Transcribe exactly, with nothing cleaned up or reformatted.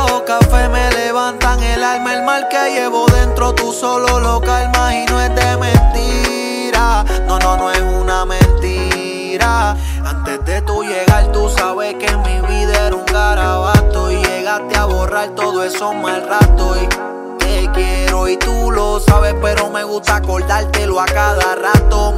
bajo café me levantan el alma. El mal que llevo dentro tú solo lo calmas y no es de mentira. No, no, no es una mentira. Antes de tú llegar tú sabes que mi vida era un garabato y llegaste a borrar todo eso mal rato. Y te quiero y tú lo sabes, pero me gusta acordártelo a cada rato.